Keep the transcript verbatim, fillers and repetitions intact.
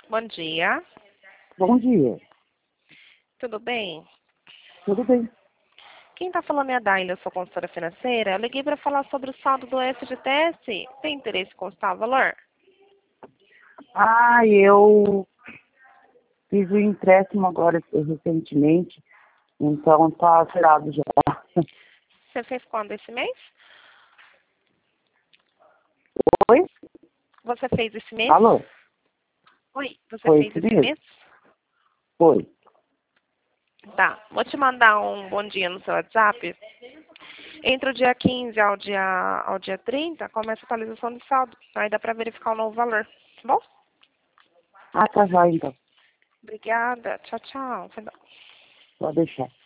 Bom dia. Bom dia. Tudo bem? Tudo bem? Quem está falando é a Daila, eu sou consultora financeira. Eu liguei para falar sobre o saldo do F G T S. Tem interesse em constar o valor? Ah, eu fiz o empréstimo agora recentemente, então tá zerado já. Você fez quando esse mês? Oi? Você fez esse mês? Alô? Oi, você Foi fez esse esse mesmo? mês? Foi. Tá, vou te mandar um bom dia no seu WhatsApp. Entre o dia quinze ao dia, ao dia trinta, começa a atualização de saldo. Aí dá para verificar o novo valor. Tá bom? Ah, tá já então. Obrigada. Tchau, tchau. Pode deixar.